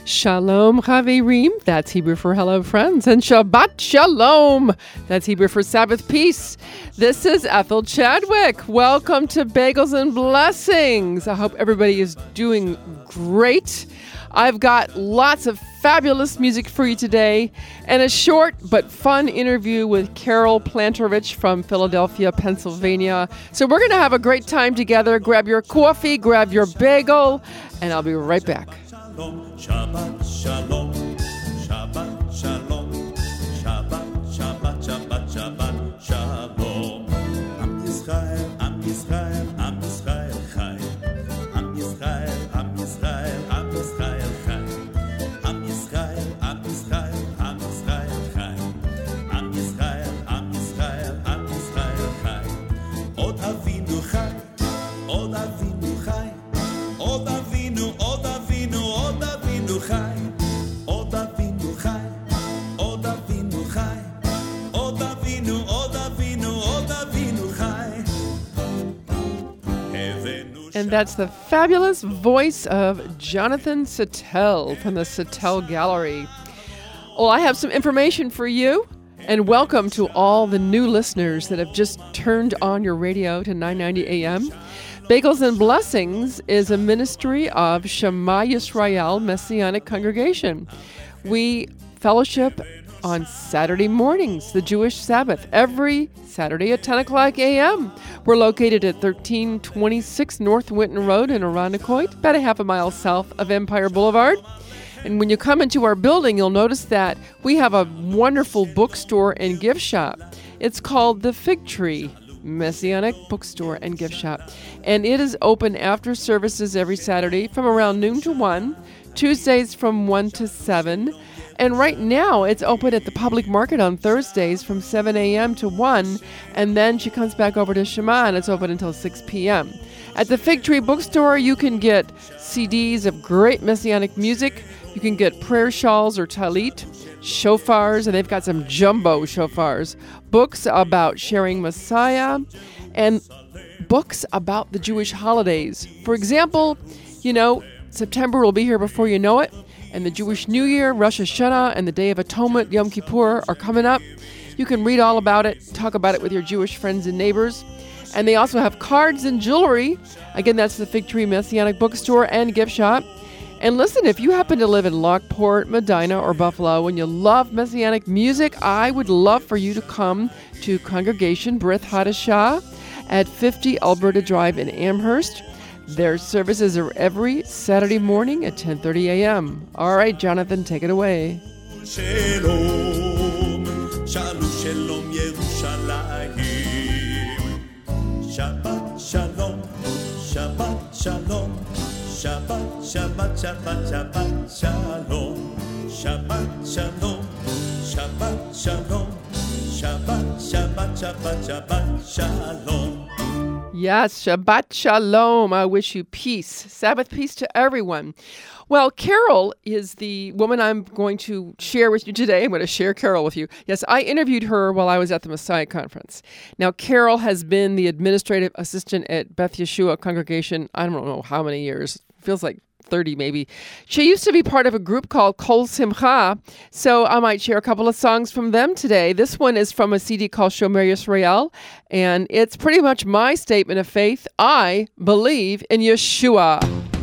Shalom Chaverim, that's Hebrew for hello friends, and Shabbat Shalom, that's Hebrew for Sabbath peace. This is Ethel Chadwick. Welcome to Bagels and Blessings. I hope everybody is doing great. I've got lots of fabulous music for you today and a short but fun interview with Carol Plantervich from Philadelphia, Pennsylvania. So we're going to have a great time together. Grab your coffee, grab your bagel, and I'll be right back. Shabbat shalom, Shabbat shalom, Shabbat, Shabbat, Shabbat, Shabbat shalom. Am Yisrael, Am Yisrael, Am Yisrael chai. Am Yisrael, Am Yisrael, Am Yisrael chai. Am Yisrael, Am Yisrael, Am Yisrael chai. Am Yisrael, Am Yisrael, Am Yisrael chai. Od Avinu chai, Od Avinu chai, Od Avinu, Od Avinu, Od Avinu chai, Od Avinu chai, Od Avinu chai, Od Avinu, Od Avinu, Od Avinu chai. And that's the fabulous voice of Jonathan Sattel from the Sattel Gallery. Well, I have some information for you, and welcome to all the new listeners that have just turned on your radio to 990 AM. Bagels and Blessings is a ministry of Shema Yisrael Messianic Congregation. We fellowship on Saturday mornings, the Jewish Sabbath, every Saturday at 10 o'clock a.m. We're located at 1326 North Winton Road in Irondequoit, about a half a mile south of Empire Boulevard. And when you come into our building, you'll notice that we have a wonderful bookstore and gift shop. It's called The Fig Tree Messianic Bookstore and Gift Shop. And it is open after services every Saturday from around noon to 1, Tuesdays from 1 to 7. And right now, it's open at the public market on Thursdays from 7 a.m. to 1, and then she comes back over to Shema, and it's open until 6 p.m. At the Fig Tree Bookstore, you can get CDs of great Messianic music. You can get prayer shawls or talit, shofars, and they've got some jumbo shofars, books about sharing Messiah, and books about the Jewish holidays. For example, September will be here before you know it, and the Jewish New Year, Rosh Hashanah, and the Day of Atonement, Yom Kippur, are coming up. You can read all about it, talk about it with your Jewish friends and neighbors. And they also have cards and jewelry. Again, that's the Fig Tree Messianic Bookstore and Gift Shop. And listen, if you happen to live in Lockport, Medina, or Buffalo, and you love Messianic music, I would love for you to come to Congregation Brit Hadashah at 50 Alberta Drive in Amherst. Their services are every Saturday morning at 10:30 a.m. All right, Jonathan, take it away. Shalom, shalom, shalom, Yerushalayim. Shabbat, shalom, Shabbat, shalom, Shabbat, Shabbat, Shabbat, Shabbat, shalom. Shabbat, shalom, Shabbat, shalom, Shabbat, Shabbat, Shabbat, Shabbat, shalom. Yes, Shabbat Shalom. I wish you peace. Sabbath peace to everyone. Well, Carol is the woman I'm going to share with you today. I'm going to share Carol with you. Yes, I interviewed her while I was at the Messiah Conference. Now, Carol has been the administrative assistant at Beth Yeshua Congregation, I don't know how many years. Feels like 30 maybe. She used to be part of a group called Kol Simcha, so I might share a couple of songs from them today. This one is from a CD called Shomer Yisrael, and it's pretty much my statement of faith. I believe in Yeshua.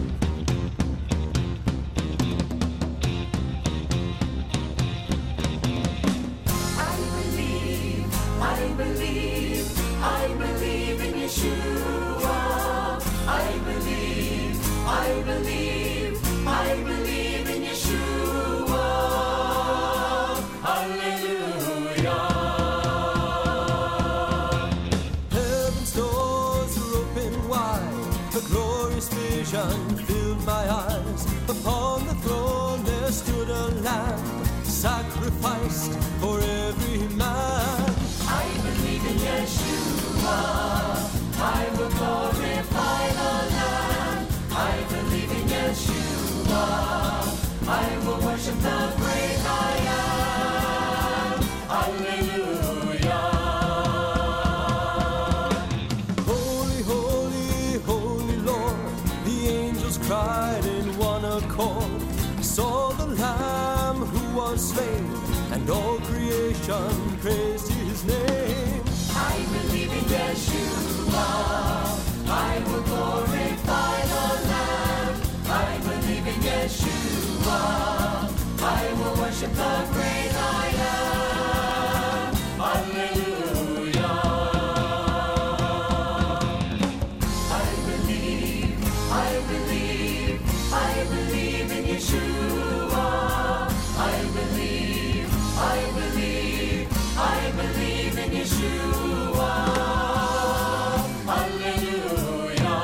Filled my eyes. Upon the throne there stood a lamb, sacrificed for every man. I believe in Yeshua. I will glorify the Lamb. I believe in Yeshua. I will worship the great I am. Hallelujah. Holy, holy, holy Lord, the angels cried in one accord. I saw the the Lamb who was slain, and all creation praised his name. I believe in Yeshua. I will glorify the Lamb. I believe in Yeshua. I will worship the great I am. Hallelujah. I believe in Yeshua. I believe in Yeshua. Hallelujah.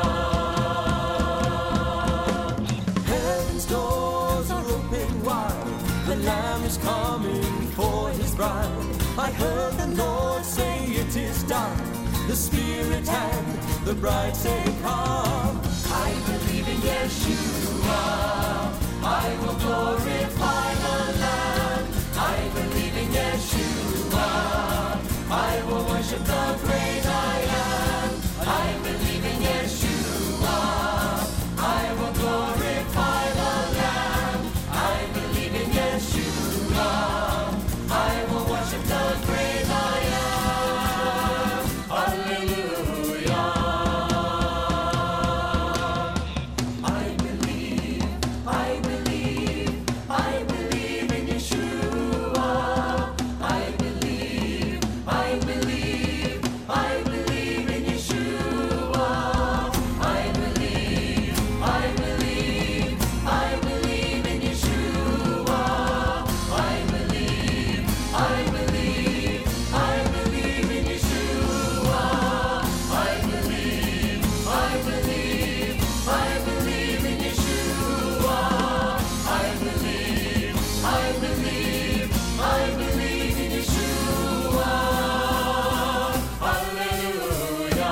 Heaven's doors are open wide. The Lamb is coming for his bride. I heard the Lord say it is done. The Spirit and the bride say come. I believe in Yeshua. I will glorify the Lamb. I believe in Yeshua. I will worship the great I am. I believe in Yeshua. I will glorify the Lamb. I believe in Yeshua. I will worship the great I am. Hallelujah. I believe in Yeshua. I believe in Yeshua. I believe in Yeshua. I believe in Yeshua. I believe in Yeshua. I believe in Yeshua. Hallelujah.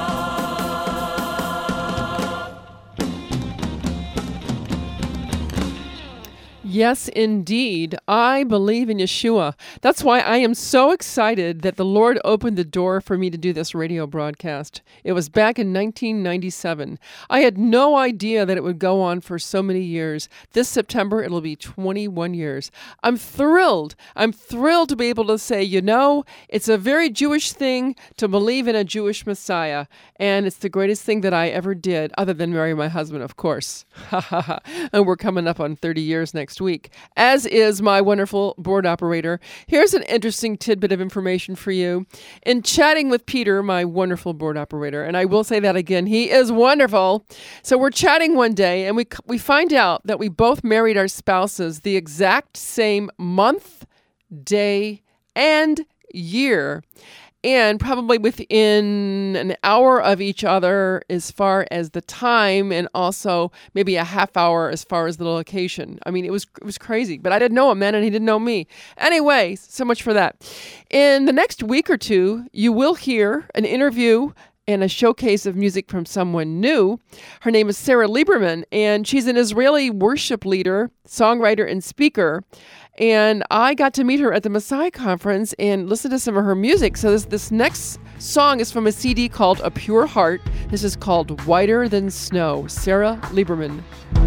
Yes, indeed. I believe in Yeshua. That's why I am so excited that the Lord opened the door for me to do this radio broadcast. It was back in 1997. I had no idea that it would go on for so many years. This September, it'll be 21 years. I'm thrilled. I'm thrilled to be able to say, it's a very Jewish thing to believe in a Jewish Messiah. And it's the greatest thing that I ever did, other than marry my husband, of course. And we're coming up on 30 years next week, as is my wonderful board operator. Here's an interesting tidbit of information for you. In chatting with Peter, my wonderful board operator, and I will say that again, he is wonderful. So we're chatting one day, and we find out that we both married our spouses the exact same month, day, and year. And probably within an hour of each other as far as the time, and also maybe a half hour as far as the location. I mean, it was crazy, but I didn't know him then and he didn't know me. Anyway, so much for that. In the next week or two, you will hear an interview and a showcase of music from someone new. Her name is Sarah Lieberman, and she's an Israeli worship leader, songwriter, and speaker. And I got to meet her at the Messiah Conference and listen to some of her music. So this next song is from a CD called A Pure Heart. This is called Whiter Than Snow. Sarah Lieberman.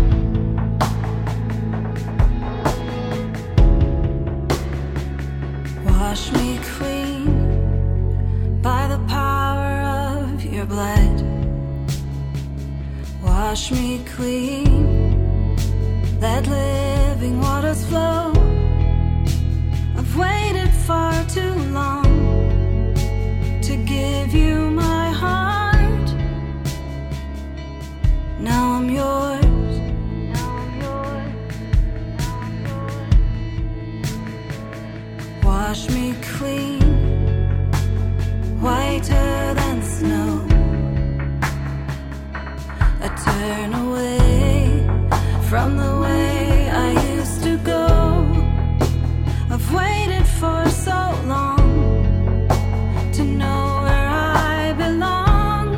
Wash me clean by the power of your blood. Wash me clean, let living waters flow. I've waited far too long to give you my heart. Now I'm yours. Wash me clean, whiter than snow. I turn away from the way I used to go. I've waited for so long to know where I belong.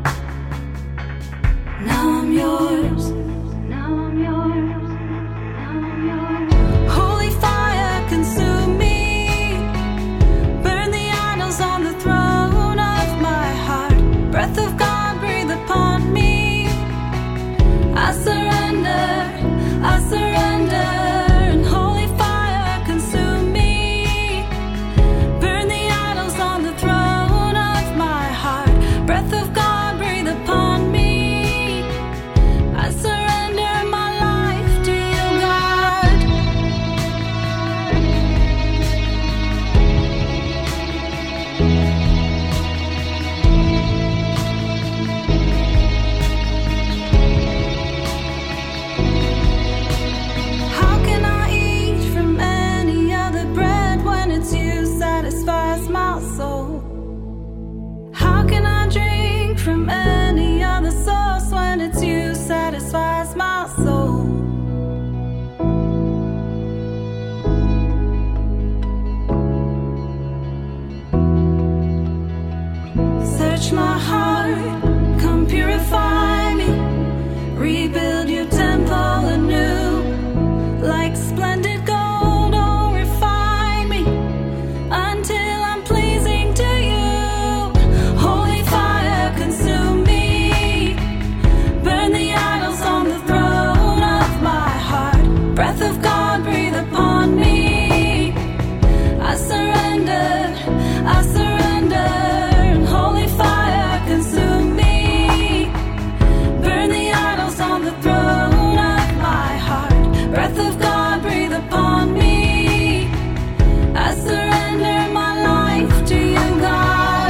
Now I'm yours. Now I'm yours. Now I'm yours. Holy fire, consume me. Burn the idols on the throne of heart, come purify me. Rebuild your temple anew. Like splendid gold, oh, refine me until I'm pleasing to you. Holy fire, consume me. Burn the idols on the throne of my heart. Breath of God, breathe upon me. I surrender, I surrender. Holy fire, consume me. Burn the idols on the throne of my heart. Breath of God, breathe upon me. I surrender my life to you, God.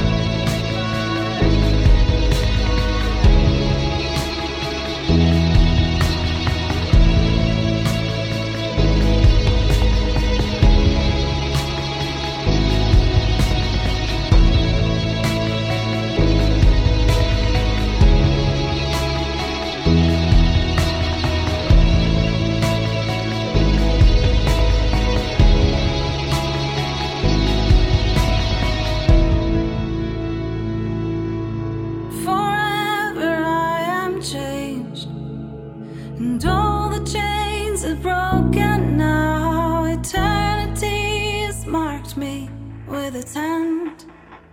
Forever I am changed, and all the chains are broken now. Eternity has marked me with its hand.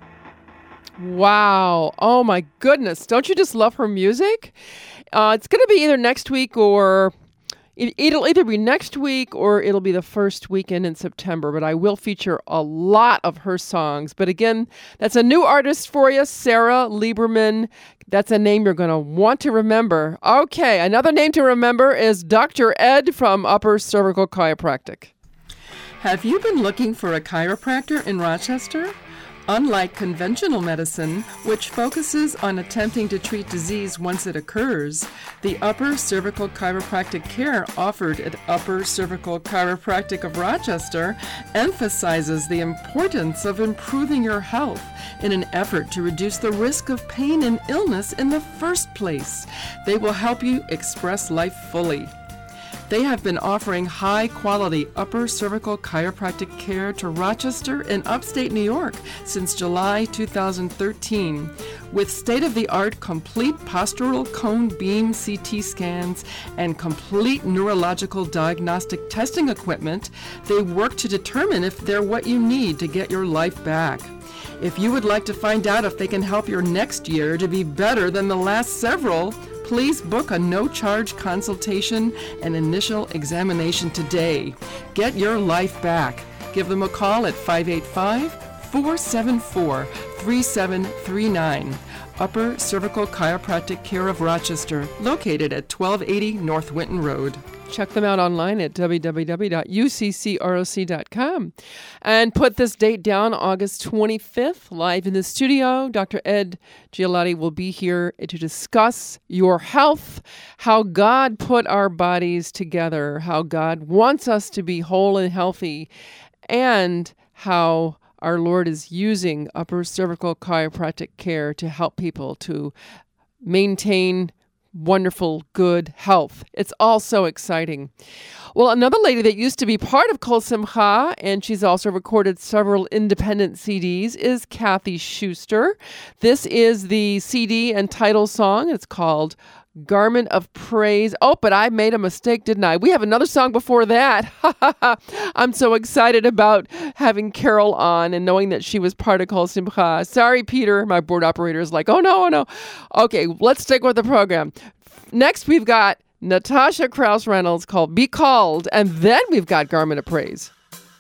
Wow. Oh, my goodness. Don't you just love her music? It's going to be either next week or... It'll either be next week or it'll be the first weekend in September, but I will feature a lot of her songs. But again, that's a new artist for you, Sarah Lieberman. That's a name you're going to want to remember. Okay, another name to remember is Dr. Ed from Upper Cervical Chiropractic. Have you been looking for a chiropractor in Rochester? Unlike conventional medicine, which focuses on attempting to treat disease once it occurs, the Upper Cervical Chiropractic care offered at Upper Cervical Chiropractic of Rochester emphasizes the importance of improving your health in an effort to reduce the risk of pain and illness in the first place. They will help you express life fully. They have been offering high-quality upper cervical chiropractic care to Rochester and upstate New York since July 2013. With state-of-the-art complete postural cone beam CT scans and complete neurological diagnostic testing equipment, they work to determine if they're what you need to get your life back. If you would like to find out if they can help your next year to be better than the last several, please book a no-charge consultation and initial examination today. Get your life back. Give them a call at 585-474-3739. Upper Cervical Chiropractic Care of Rochester, located at 1280 North Winton Road. Check them out online at www.uccroc.com. And put this date down, August 25th, live in the studio. Dr. Ed Gialotti will be here to discuss your health, how God put our bodies together, how God wants us to be whole and healthy, and how our Lord is using upper cervical chiropractic care to help people to maintain wonderful, good health. It's all so exciting. Well, another lady that used to be part of Kol Simcha, and she's also recorded several independent CDs, is Kathy Schuster. This is the CD and title song. It's called Garment of Praise. Oh, but I made a mistake, didn't I? We have another song before that. I'm so excited about having Carol on and knowing that she was part of Kol Simcha. Sorry, Peter. My board operator is like, oh no. Okay, let's stick with the program. Next, we've got Natasha Krause Reynolds called Be Called, and then we've got Garment of Praise.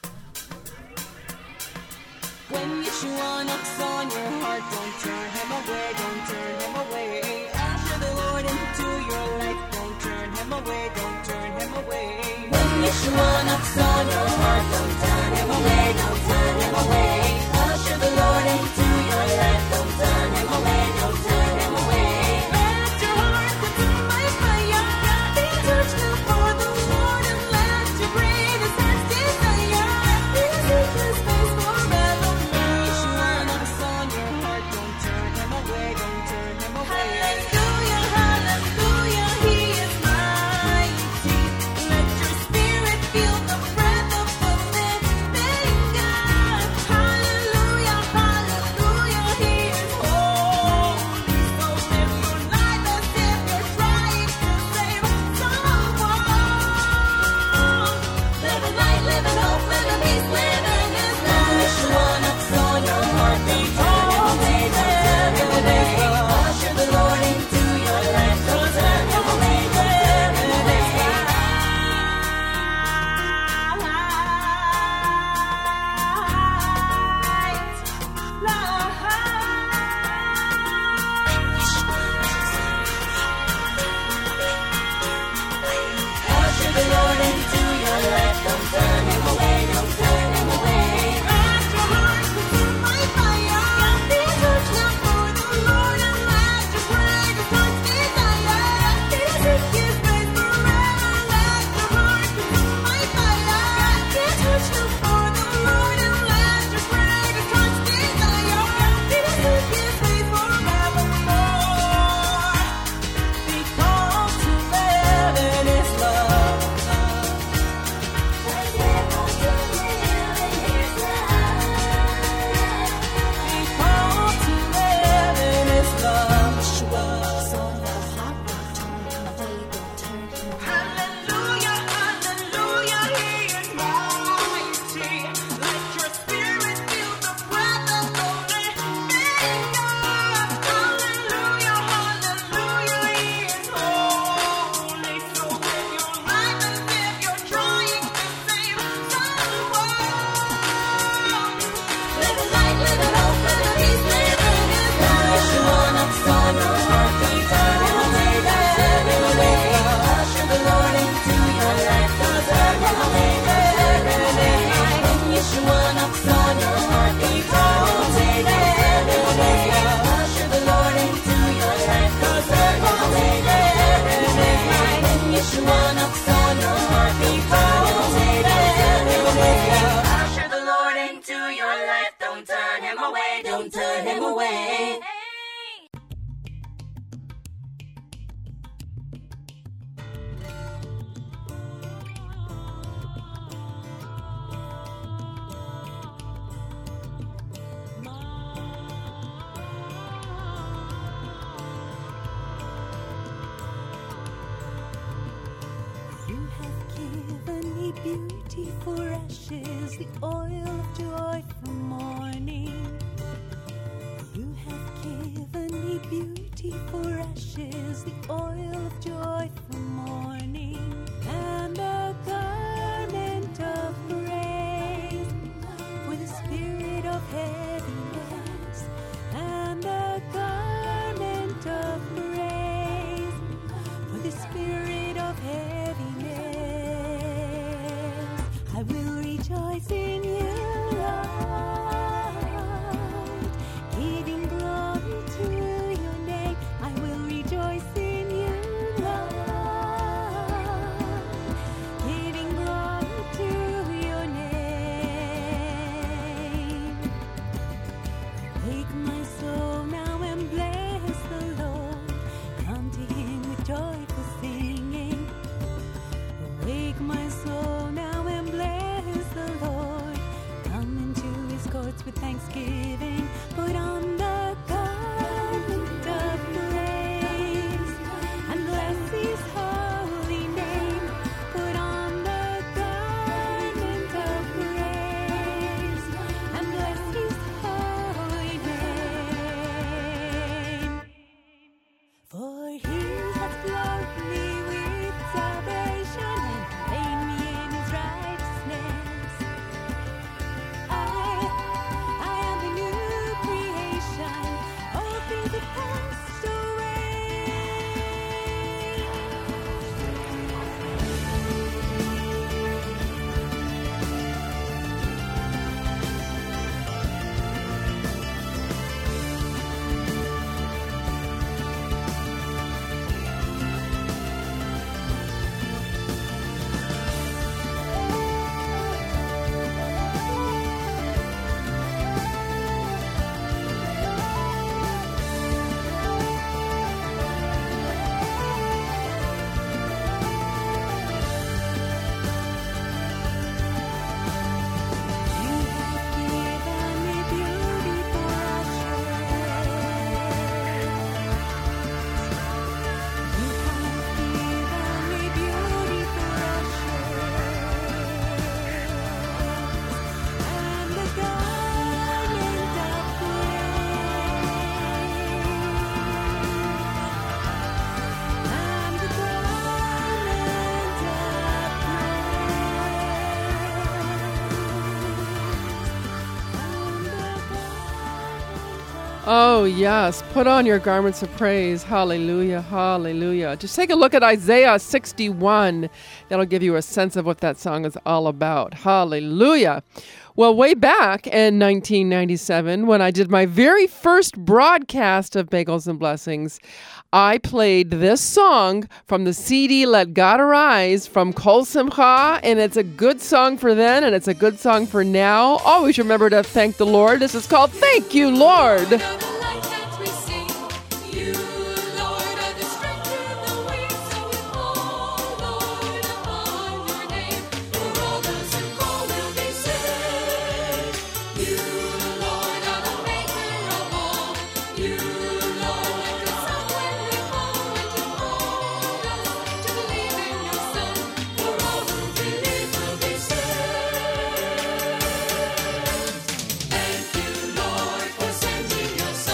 When Yeshua knocks on your heart, don't turn him away, don't turn him away. Usher the Lord into your life, don't turn him away, don't turn him away. When Yeshua knocks on your heart, don't turn him away, don't turn him away. Usher the Lord into your life, don't turn him away, don't turn him away. Let your heart consume my fire, be touched for the Lord, and let your breathe his heart's desire. Be seek his face forever. Yeshua knocks on your heart, don't turn him away, don't turn him away. Hallelujah, hallelujah, he is mighty. Let your spirit feel the breath of your way, don't turn him away. You have given me beauty for ashes, the oil of joy for mourning. You have given me beauty for ashes, the oil of joy for mourning, and the garment of praise for the spirit of heaviness, and the garment of praise for the spirit of heaviness. I will rejoice in you, Lord, giving glory to your name. I will rejoice in you, Lord, giving glory to your name. Take my soul now and bless the Lord. Come to him with joyful singing. Awake my soul now and bless the Lord. Come into his courts with thanksgiving. Put on the garment of praise and bless his holy name. Put on the garment of praise and bless his holy name. For he has clothed me with salvation and made me in his righteousness. I am the new creation. All things have passed away. You have given me beauty for ashes. You have given me beauty for ashes, and the garment of praise, and the garment of Oh, yes. Put on your garments of praise. Hallelujah. Hallelujah. Just take a look at Isaiah 61. That'll give you a sense of what that song is all about. Hallelujah. Well, way back in 1997, when I did my very first broadcast of Bagels and Blessings, I played this song from the CD Let God Arise from Kol Simcha, and it's a good song for then, and it's a good song for now. Always remember to thank the Lord. This is called Thank You, Lord. Thank you, Lord, for sending your Son.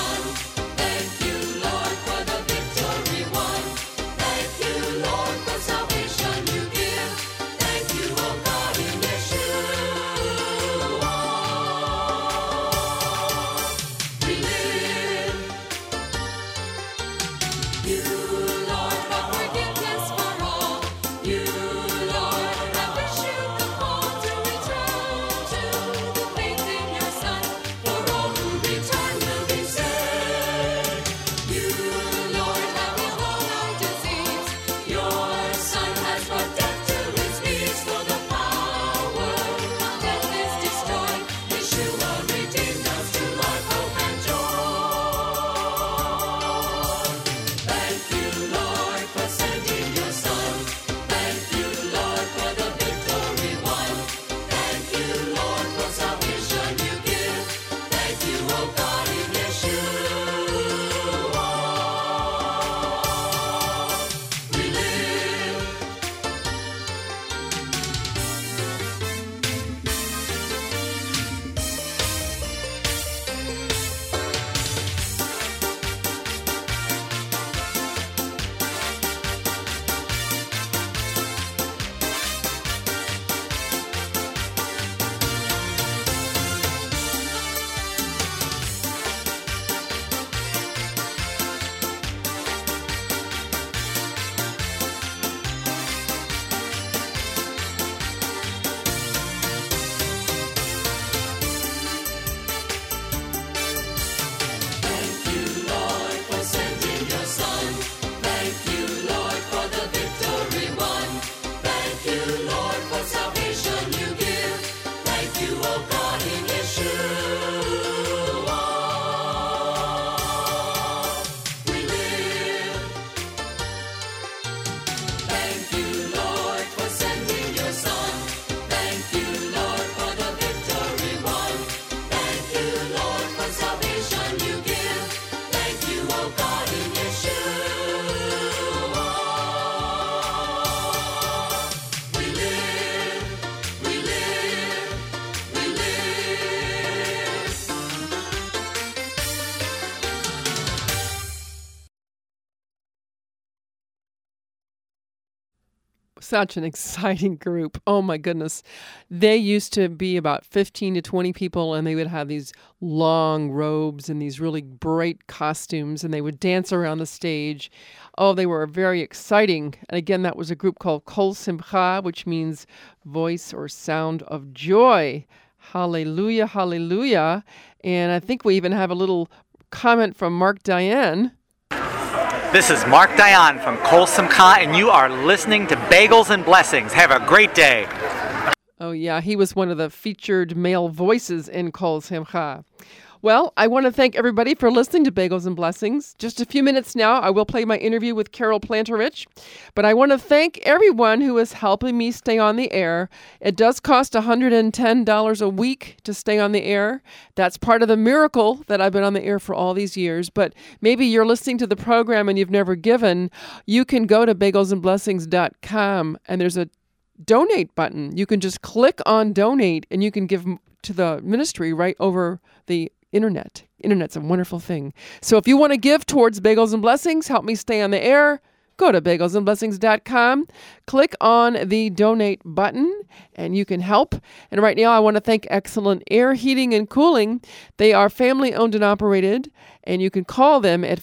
such an exciting group. Oh, my goodness. They used to be about 15 to 20 people, and they would have these long robes and these really bright costumes, and they would dance around the stage. Oh, they were very exciting. And again, that was a group called Kol Simcha, which means voice or sound of joy. Hallelujah, hallelujah. And I think we even have a little comment from Mark Diane. This is Mark Diane from Kol Simcha, and you are listening to Bagels and Blessings. Have a great day. Oh, yeah, he was one of the featured male voices in Kol Simcha. Well, I want to thank everybody for listening to Bagels and Blessings. Just a few minutes now, I will play my interview with Carol Planterich. But I want to thank everyone who is helping me stay on the air. It does cost $110 a week to stay on the air. That's part of the miracle that I've been on the air for all these years. But maybe you're listening to the program and you've never given. You can go to bagelsandblessings.com, and there's a donate button. You can just click on donate, and you can give to the ministry right over the internet. Internet's a wonderful thing. So if you want to give towards Bagels and Blessings, help me stay on the air, go to bagelsandblessings.com, click on the donate button, and you can help. And right now I want to thank Excellent Air Heating and Cooling. They are family owned and operated, and you can call them at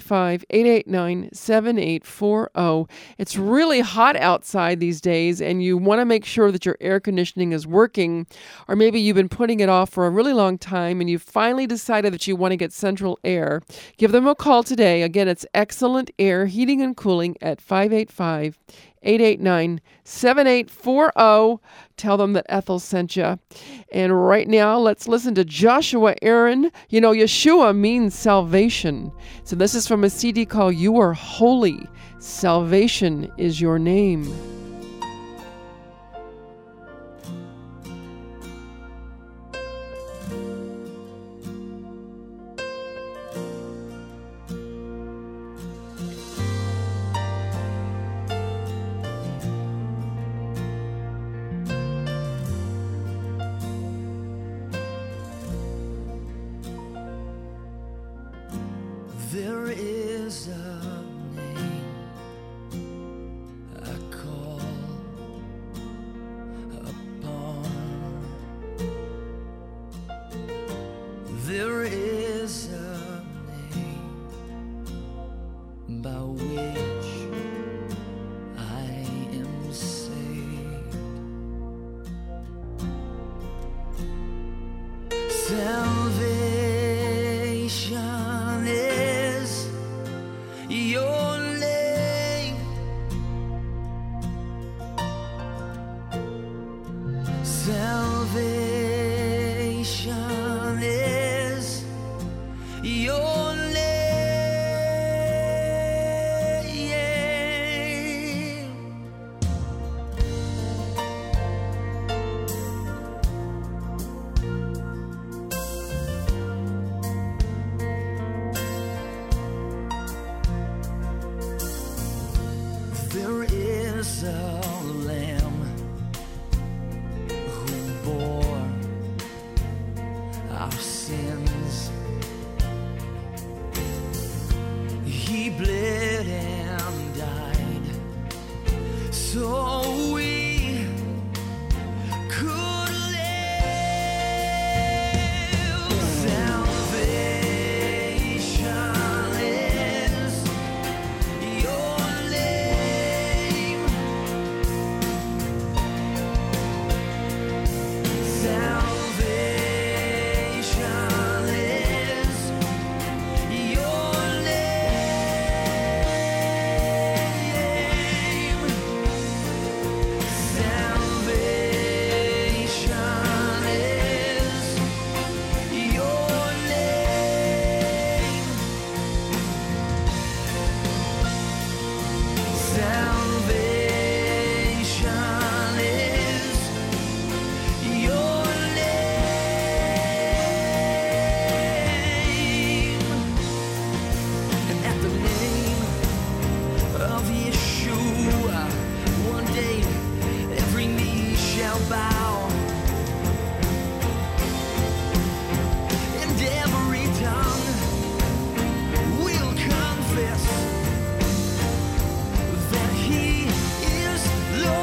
585-889-7840. It's really hot outside these days, and you want to make sure that your air conditioning is working, or maybe you've been putting it off for a really long time, and you've finally decided that you want to get central air. Give them a call today. Again, it's Excellent Air Heating and Cooling at 585-889-7840. Tell them that Ethel sent you. And right now, let's listen to Joshua Aaron. You know, Yeshua means salvation. So this is from a CD called You Are Holy. Salvation is your name. There is a name I call upon. There is a name by which I am saved. Salvation is your name. Salvation is your name. There is a lamb who bore our sins. He bled and died so we could live. Salvation is your name. Salvation is your name. Salvation is your name. Salvation is your name. And at the name of Yeshua, one day every knee shall bow, and every tongue will confess that He is Lord.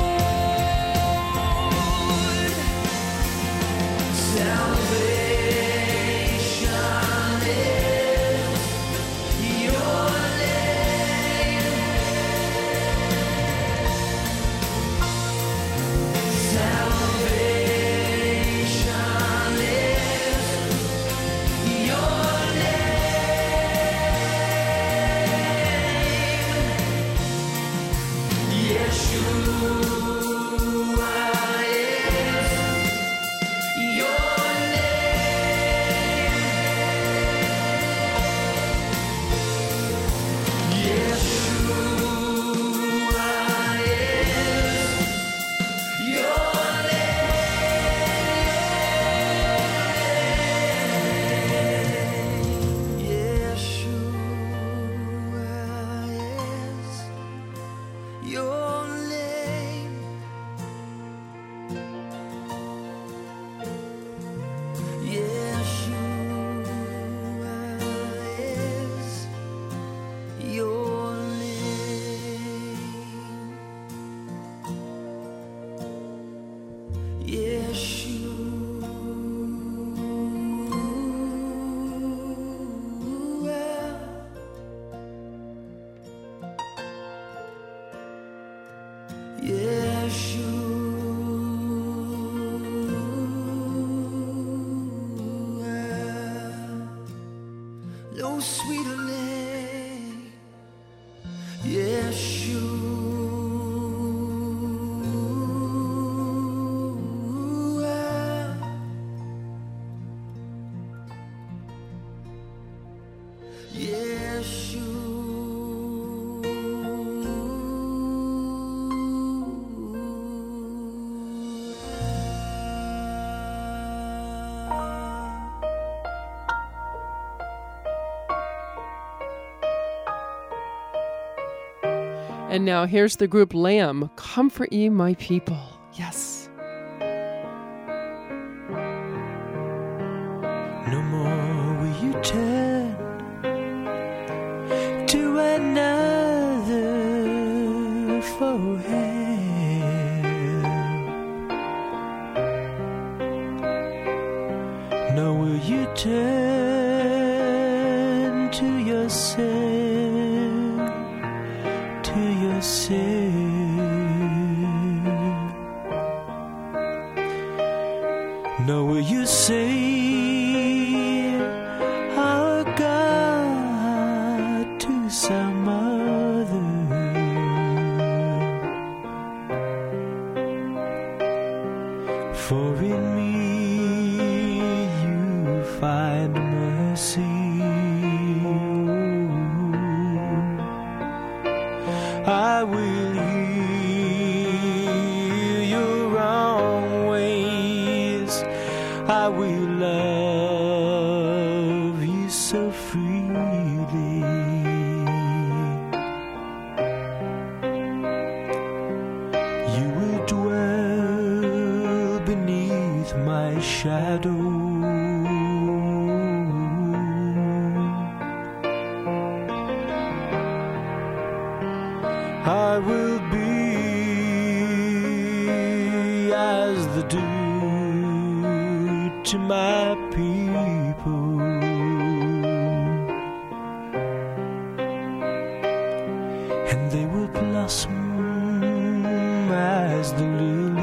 sweetly, Yeshua. And now here's the group Lamb, Comfort Ye My People. Yes. No more will you turn to another for help. Nor will you turn to yourself, to yourself. Nor will you say our God to some other. For in me you find mercy. I will heal your wrong ways. I will love you so freely. You will dwell beneath my shadow. I will be as the dew to my people, and they will blossom as the lily.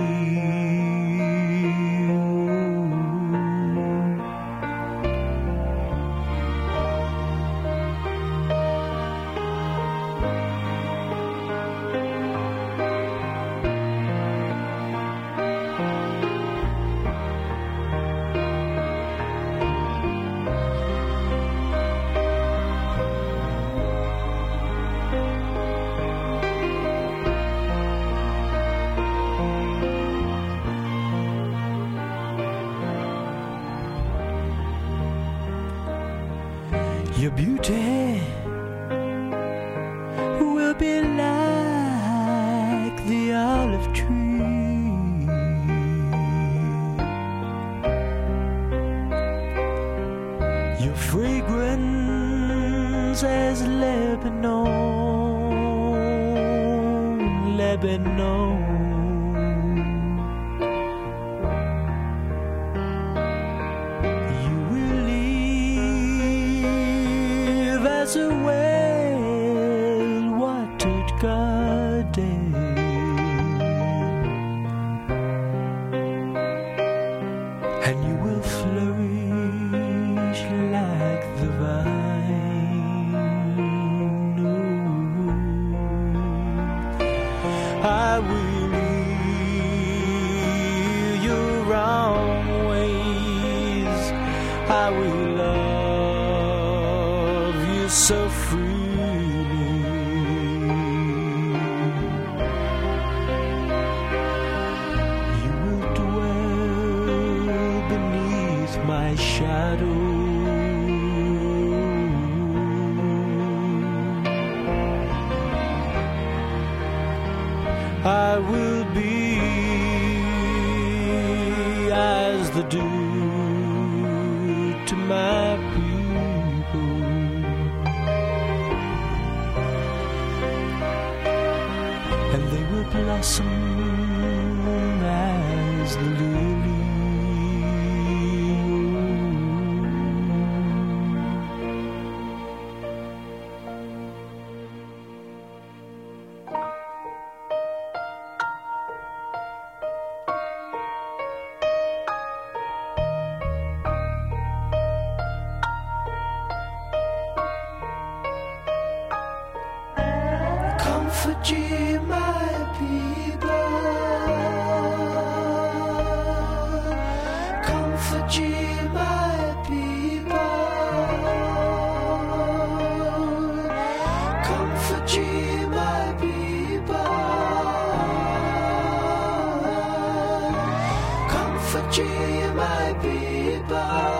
Your beauty will be like the olive tree. Your fragrance as Lebanon, Lebanon. As a well-watered garden, and you will flourish like the vine. Oh, I will heal your wrong ways. I will love so freely. You will dwell beneath my shadow. I will be as the dew to my people, and they will blossom as the lily. Comfort ye my people. Comfort ye my people. Comfort ye my people. Comfort ye my people.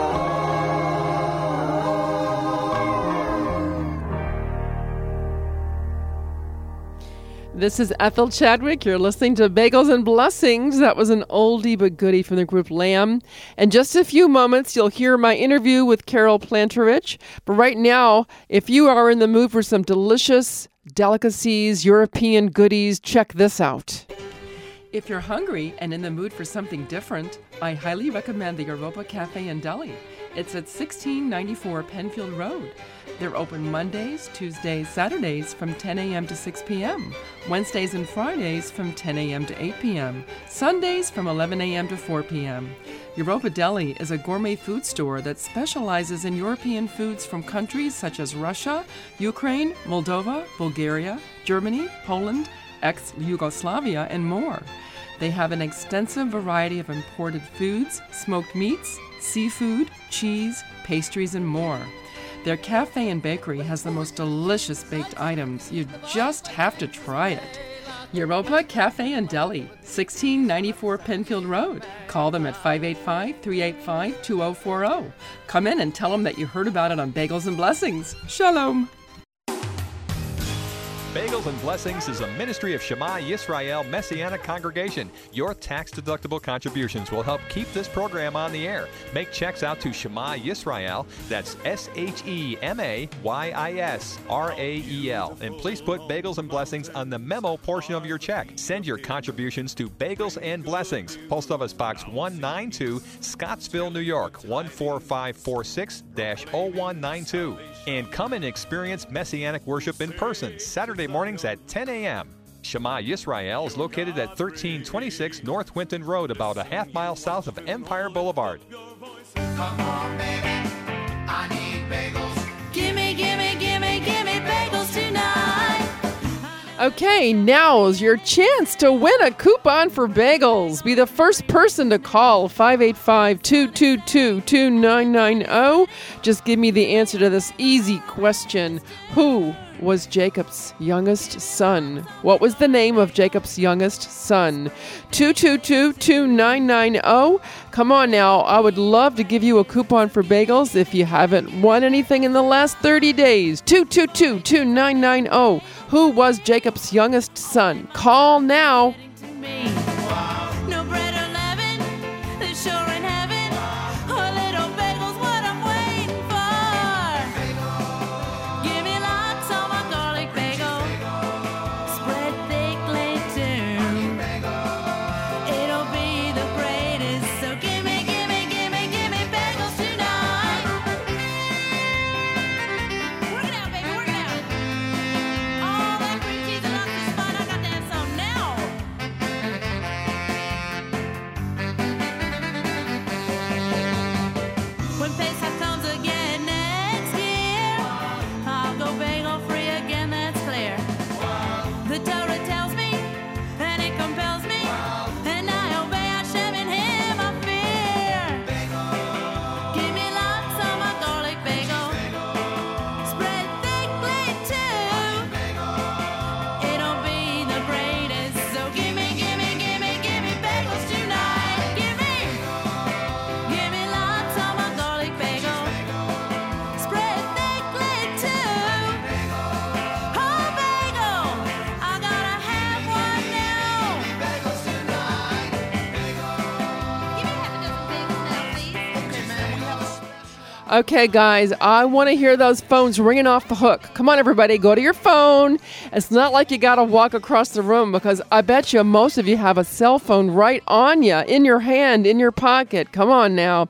This is Ethel Chadwick. You're listening to Bagels and Blessings. That was an oldie but goodie from the group Lamb. In just a few moments, you'll hear my interview with Carol Planterich. But right now, if you are in the mood for some delicious delicacies, European goodies, check this out. If you're hungry and in the mood for something different, I highly recommend the Europa Cafe and Deli. It's at 1694 Penfield Road. They're open Mondays, Tuesdays, Saturdays from 10 a.m. to 6 p.m., Wednesdays and Fridays from 10 a.m. to 8 p.m., Sundays from 11 a.m. to 4 p.m. Europa Deli is a gourmet food store that specializes in European foods from countries such as Russia, Ukraine, Moldova, Bulgaria, Germany, Poland, ex-Yugoslavia, and more. They have an extensive variety of imported foods, smoked meats, seafood, cheese, pastries, and more. Their cafe and bakery has the most delicious baked items. You just have to try it. Europa Cafe and Deli, 1694 Penfield Road. Call them at 585-385-2040. Come in and tell them that you heard about it on Bagels and Blessings. Shalom. Bagels and Blessings is a ministry of Shema Yisrael Messianic Congregation. Your tax-deductible contributions will help keep this program on the air. Make checks out to Shema Yisrael, that's SHEMAYISRAEL. And please put Bagels and Blessings on the memo portion of your check. Send your contributions to Bagels and Blessings, Post Office Box 192, Scottsville, New York, 14546-0192. And come and experience Messianic worship in person, Saturday mornings at 10 a.m. Shema Yisrael is located at 1326 North Winton Road, about a half mile south of Empire Boulevard. Come on, baby, I need bagels. Gimme, gimme, gimme, gimme bagels tonight. Okay, now's your chance to win a coupon for bagels. Be the first person to call 585-222-2990. Just give me the answer to this easy question. Who was Jacob's youngest son? What was the name of Jacob's youngest son? 222-2990. Come on now. I would love to give you a coupon for bagels if you haven't won anything in the last 30 days. 222-2990. Who was Jacob's youngest son? Call now. No bread or leaven, they're sure in heaven. A little bagel's what I'm waiting for. Give me lots of my garlic bagel, spread thickly too. It'll be the greatest, so gimme, gimme, gimme, gimme bagels tonight. Work it out, baby, work it out. All that cream cheese and lots is fun. I got to have some now. When Pesach comes again next year, I'll go bagel free again, that's clear. The Torah tells me, and it compels me, and I obey Hashem, in Him I fear. Give me lots of my garlic bagel, spread thickly too. It'll be the greatest, so gimme, gimme, gimme, gimme bagels tonight. Give me lots of my garlic bagel, spread thickly too. Oh, bagel, I gotta have one now. Bagels tonight. Give me half a dozen bagels now, please. Okay, man, we have a Okay, guys, I want to hear those phones ringing off the hook. Come on, everybody, go to your phone. It's not like you got to walk across the room, because I bet you most of you have a cell phone right on you, in your hand, in your pocket. Come on now.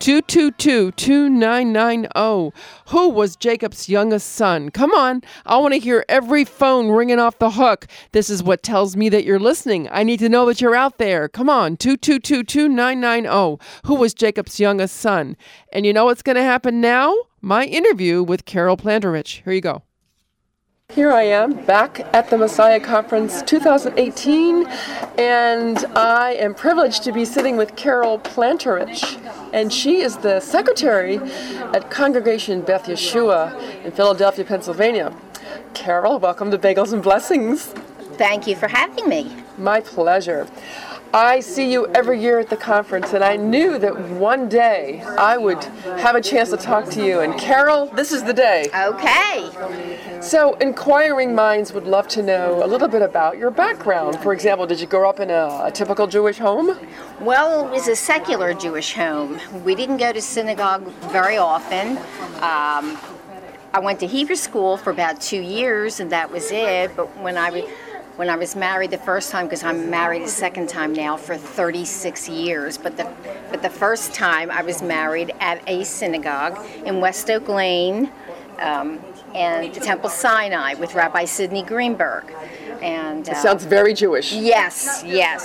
222-2990. Who was Jacob's youngest son? Come on. I want to hear every phone ringing off the hook. This is what tells me that you're listening. I need to know that you're out there. Come on. 222-2990. Who was Jacob's youngest son? And you know what's going to happen now? My interview with Carol Planterich. Here you go. Here I am back at the Messiah Conference 2018, and I am privileged to be sitting with Carol Planterich, and she is the secretary at Congregation Beth Yeshua in Philadelphia, Pennsylvania. Carol, welcome to Bagels and Blessings. Thank you for having me. My pleasure. I see you every year at the conference, and I knew that one day I would have a chance to talk to you. And Carol, this is the day. Okay. So, inquiring minds would love to know a little bit about your background. For example, did you grow up in a typical Jewish home? Well, it was a secular Jewish home. We didn't go to synagogue very often. I went to Hebrew school for about 2 years, and that was it. But when I was married the first time, because I'm married a second time now for 36 years, but the first time I was married at a synagogue in West Oak Lane and the Temple Sinai with Rabbi Sidney Greenberg. And It sounds very Jewish. Yes.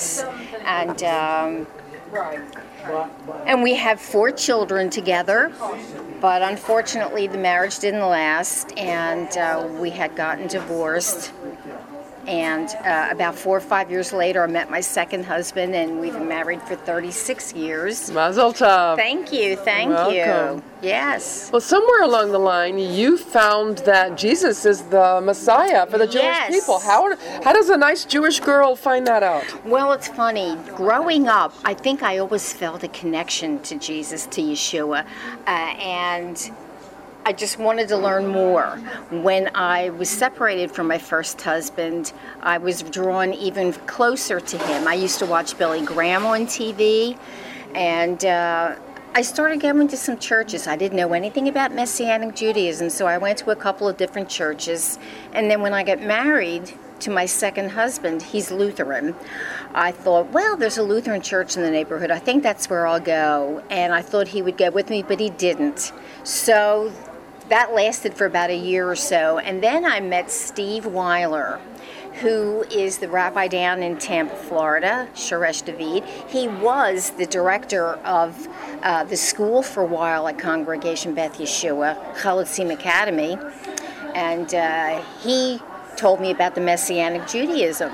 And we have 4 children together, but unfortunately the marriage didn't last, and we had gotten divorced. And about 4 or 5 years later, I met my second husband, and we've been married for 36 years. Mazel tov. Thank you. Welcome. Yes. Well, somewhere along the line, you found that Jesus is the Messiah for the Jewish Yes. people. How does a nice Jewish girl find that out? Well, it's funny. Growing up, I think I always felt a connection to Jesus, to Yeshua, and I just wanted to learn more. When I was separated from my first husband, I was drawn even closer to him. I used to watch Billy Graham on TV, and I started going to some churches. I didn't know anything about Messianic Judaism, so I went to a couple of different churches. And then when I got married to my second husband, he's Lutheran, I thought, well, there's a Lutheran church in the neighborhood. I think that's where I'll go. And I thought he would go with me, but he didn't. So that lasted for about a year or so. And then I met Steve Weiler, who is the rabbi down in Tampa, Florida, Shoresh David. He was the director of the school for a while at Congregation Beth Yeshua, Chalotzim Academy. And he told me about the Messianic Judaism.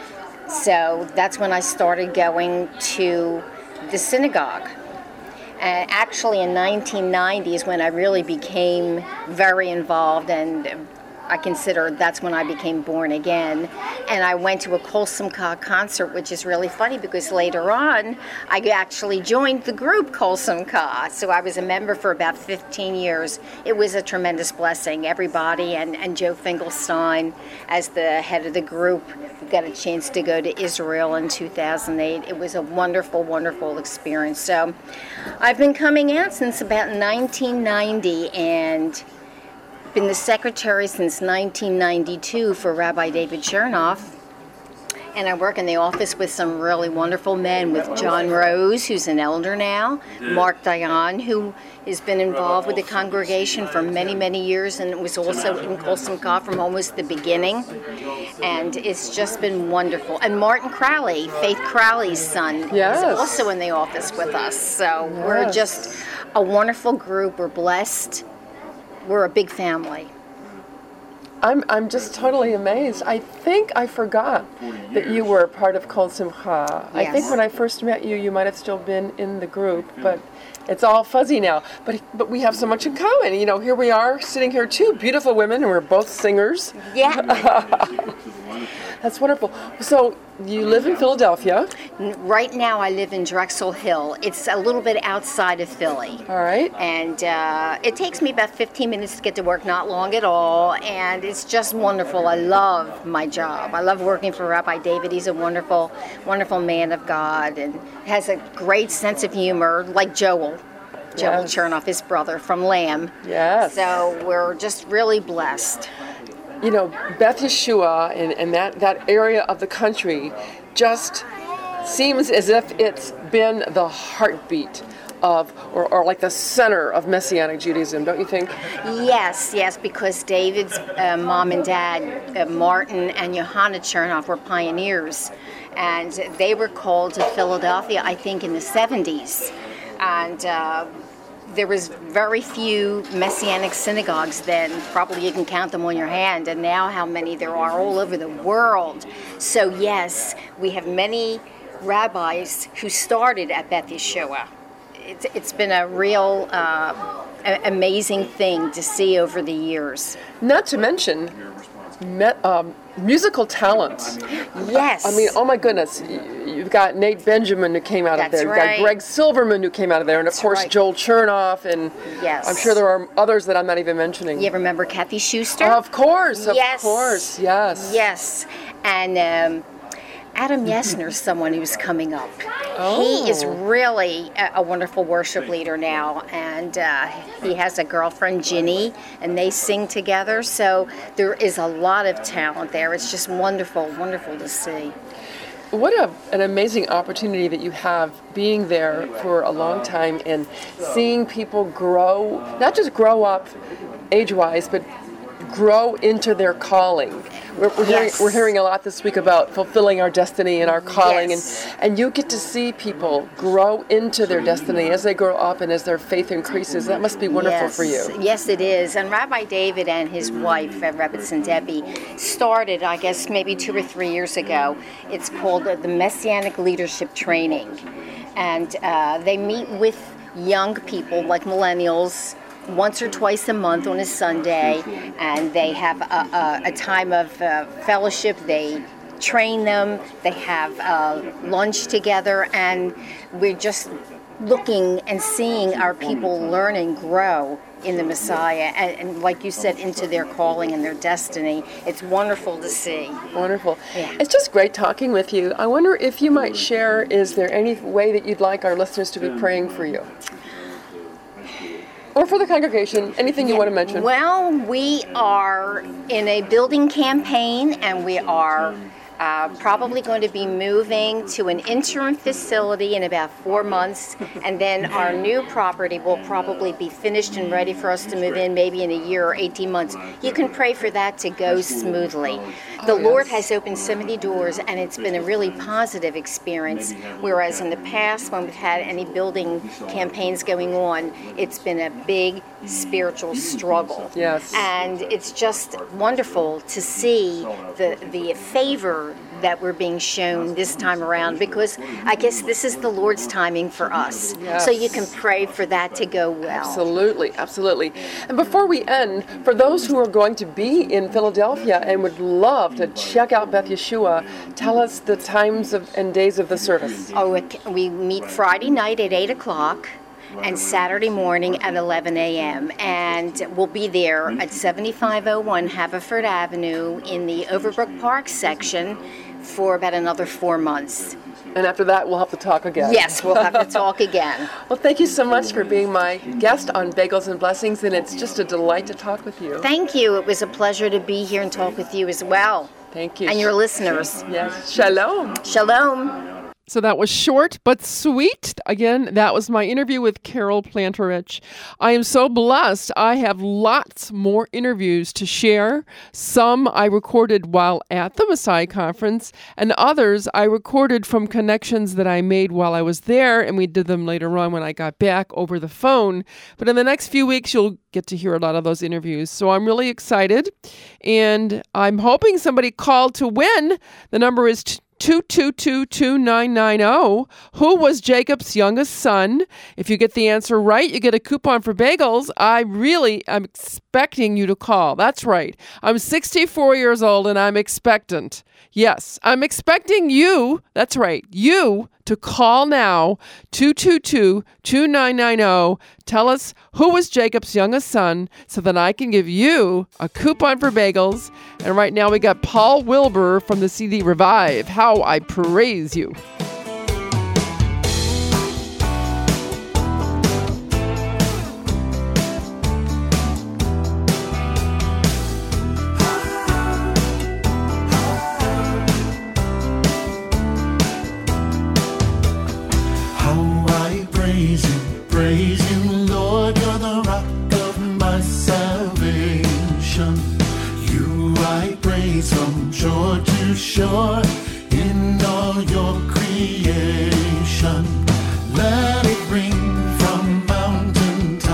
So that's when I started going to the synagogue. Actually, in 1990 is when I really became very involved, and I consider that's when I became born again. And I went to a Kol Simcha concert, which is really funny because later on, I actually joined the group Kol Simcha. So I was a member for about 15 years. It was a tremendous blessing. Everybody and Joe Finkelstein, as the head of the group, got a chance to go to Israel in 2008. It was a wonderful, wonderful experience. So I've been coming out since about 1990 and been the secretary since 1992 for Rabbi David Chernoff. And I work in the office with some really wonderful men, with John Rose, who's an elder now, Mark Dayan, who has been involved with the congregation for many, many years and was also in Kol Simcha from almost the beginning. And it's just been wonderful. And Martin Crowley, Faith Crowley's son, Yes. is also in the office with us. So we're just a wonderful group. We're blessed. We're a big family. I'm just totally amazed. I think I forgot that you were part of Kol Simcha. I think Yes. when I first met you, you might have still been in the group, but it's all fuzzy now. But we have so much in common. You know, here we are sitting here, 2 beautiful women, and we're both singers. Yeah. That's wonderful. So you live in Philadelphia. Right now I live in Drexel Hill. It's a little bit outside of Philly. All right. And it takes me about 15 minutes to get to work, not long at all. And it's just wonderful. I love my job. I love working for Rabbi David. He's a wonderful, wonderful man of God and has a great sense of humor, like Joel. Joel Yes. Chernoff, his brother from Lamb. Yes. So we're just really blessed. You know, Beth Yeshua and that area of the country just seems as if it's been the heartbeat of, or like the center of Messianic Judaism, don't you think? Yes, because David's mom and dad, Martin and Johanna Chernoff, were pioneers. And they were called to Philadelphia, I think, in the 70s. And there was very few Messianic synagogues then. Probably you can count them on your hand, and now how many there are all over the world. So yes, we have many rabbis who started at Beth Yeshua. It's been a real amazing thing to see over the years. Not to mention musical talents. Yes. I mean, oh my goodness. You've got Nate Benjamin who came out of there. You've got Greg Silverman who came out of there. And of course, Joel Chernoff. And yes. I'm sure there are others that I'm not even mentioning. You remember Kathy Schuster? Of course. Yes. Yes. Yes. And Adam Yesner's someone who's coming up. Oh. He is really a wonderful worship leader now, and he has a girlfriend, Ginny, and they sing together. So there is a lot of talent there. It's just wonderful, wonderful to see. What an amazing opportunity that you have being there for a long time and seeing people grow, not just grow up age-wise, but grow into their calling. We're hearing a lot this week about fulfilling our destiny and our calling, and you get to see people grow into their destiny as they grow up and as their faith increases. That must be wonderful for you. Yes, it is. And Rabbi David and his wife, Rebbetzin Debbie, started, I guess, maybe 2 or 3 years ago. It's called the Messianic Leadership Training. And they meet with young people, like millennials, once or twice a month on a Sunday, and they have a time of fellowship. They train them, they have lunch together, and we're just looking and seeing our people learn and grow in the Messiah, and like you said, into their calling and their destiny. It's wonderful to see. Wonderful. Yeah. It's just great talking with you. I wonder if you might share, is there any way that you'd like our listeners to be praying for you? Or for the congregation, anything you want to mention? Well, we are in a building campaign, and we are probably going to be moving to an interim facility in about 4 months, and then our new property will probably be finished and ready for us to move in maybe in a year or 18 months. You can pray for that to go smoothly. The Lord has opened so many doors, and it's been a really positive experience, whereas in the past, when we've had any building campaigns going on, it's been a big spiritual struggle. Yes. And it's just wonderful to see the favor that we're being shown this time around, because I guess this is the Lord's timing for us. Yes. So you can pray for that to go well. Absolutely, absolutely. And before we end, for those who are going to be in Philadelphia and would love to check out Beth Yeshua, tell us the times and days of the service. Oh, we meet Friday night at 8 o'clock. And Saturday morning at 11 a.m. And we'll be there at 7501 Haverford Avenue in the Overbrook Park section for about another 4 months. And after that, we'll have to talk again. Yes, we'll have to talk again. Well, thank you so much for being my guest on Bagels and Blessings, and it's just a delight to talk with you. Thank you. It was a pleasure to be here and talk with you as well. Thank you. And your listeners. Yes. Shalom. Shalom. So that was short but sweet. Again, that was my interview with Carol Planterich. I am so blessed. I have lots more interviews to share. Some I recorded while at the Messiah Conference, and others I recorded from connections that I made while I was there, and we did them later on when I got back over the phone. But in the next few weeks, you'll get to hear a lot of those interviews. So I'm really excited, and I'm hoping somebody called to win. The number is 222-2990. Who was Jacob's youngest son? If you get the answer right, you get a coupon for bagels. I really am expecting you to call. That's right. I'm 64 years old and I'm expectant. Yes, I'm expecting you, that's right, you to call now, 222-2990. Tell us who was Jacob's youngest son so that I can give you a coupon for bagels. And right now we got Paul Wilbur from the CD Revive, How I Praise You. Praise you, Lord, you're the rock of my salvation. You I praise from shore to shore in all your creation. Let it ring from mountain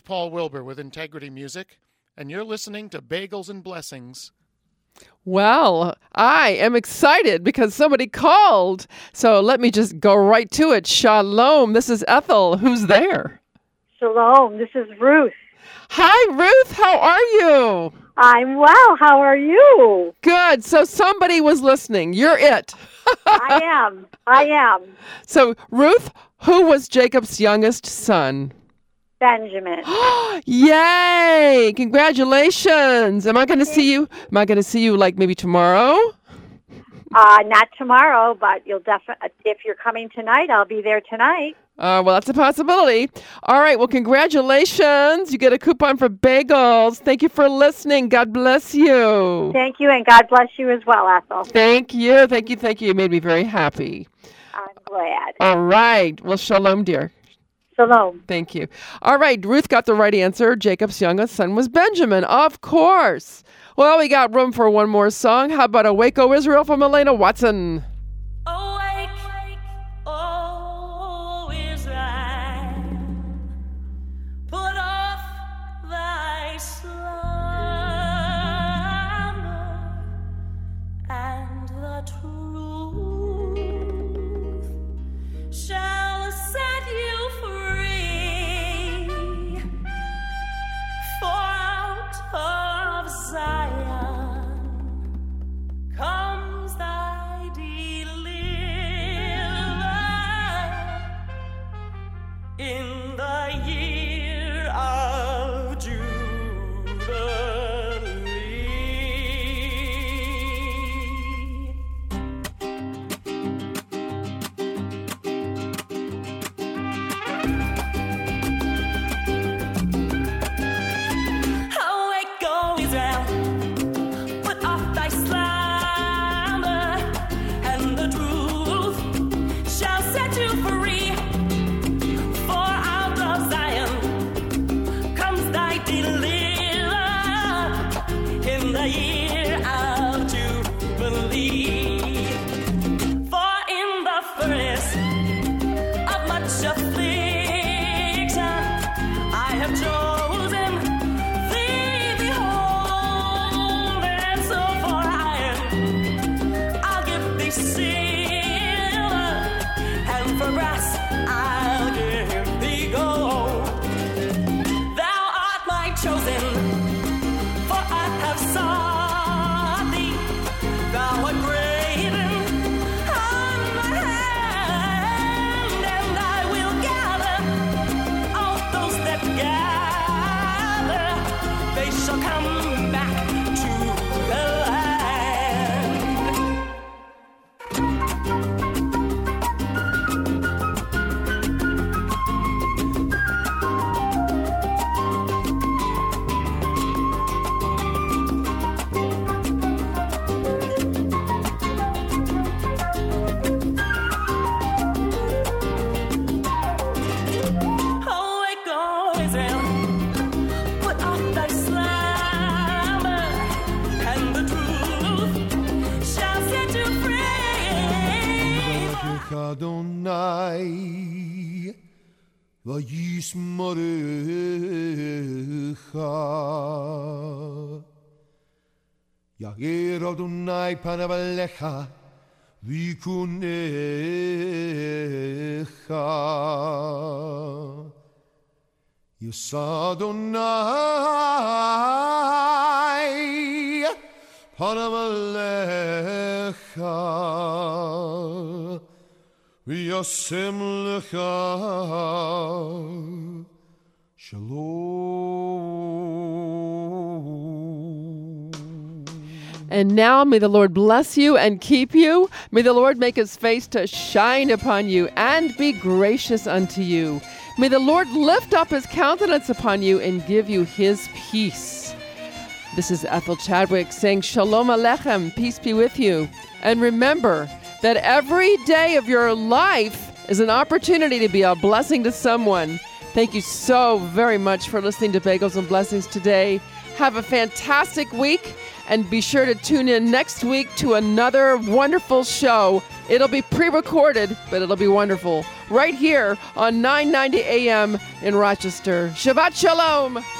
Paul Wilbur with Integrity Music, and you're listening to Bagels and Blessings. Well, I am excited because somebody called. So let me just go right to it. Shalom. This is Ethel. Who's there? Shalom. This is Ruth. Hi, Ruth. How are you? I'm well. How are you? Good. So somebody was listening. You're it. I am. So, Ruth, who was Jacob's youngest son? Benjamin. Yay! Congratulations. Am I going to see you? Am I going to see you like maybe tomorrow? Not tomorrow, but you'll definitely. If you're coming tonight, I'll be there tonight. Well, that's a possibility. All right. Well, congratulations. You get a coupon for bagels. Thank you for listening. God bless you. Thank you, and God bless you as well, Ethel. Thank you. Thank you. Thank you. You made me very happy. I'm glad. All right. Well, shalom, dear. Shalom. Thank you. All right. Ruth got the right answer. Jacob's youngest son was Benjamin. Of course. Well, we got room for one more song. How about Awake, O Israel from Elena Watson? Awake, O Israel, put off thy slumber, and the truth shall set you free. For out of Zion comes thy deliverer in the year of Jubilee. Awake, O Israel, put off thy slumber, and the truth shall set you free. For out of Zion comes thy deliverer in the year of Jubilee. For in the furnace of much affliction I have chosen thee, behold, and so for iron I'll give thee silver, and for brass I'll give thee gold. Thou art my chosen, for I have sought thee. Thou art graven on my hand, and I will gather all those that gather. They shall come back to the land. Awake, O Israel, put off thy slumber, and the truth shall set you free. Adonai vayismorecha Yagir Adonai panav alecha vikunecha Yis Adonai panav alecha v'yasem lecha shalom. And now may the Lord bless you and keep you. May the Lord make his face to shine upon you and be gracious unto you. May the Lord lift up his countenance upon you and give you his peace. This is Ethel Chadwick saying Shalom Aleichem, peace be with you. And remember that every day of your life is an opportunity to be a blessing to someone. Thank you so very much for listening to Bagels and Blessings today. Have a fantastic week, and be sure to tune in next week to another wonderful show. It'll be pre-recorded, but it'll be wonderful. right here on 990 AM in Rochester. Shabbat Shalom.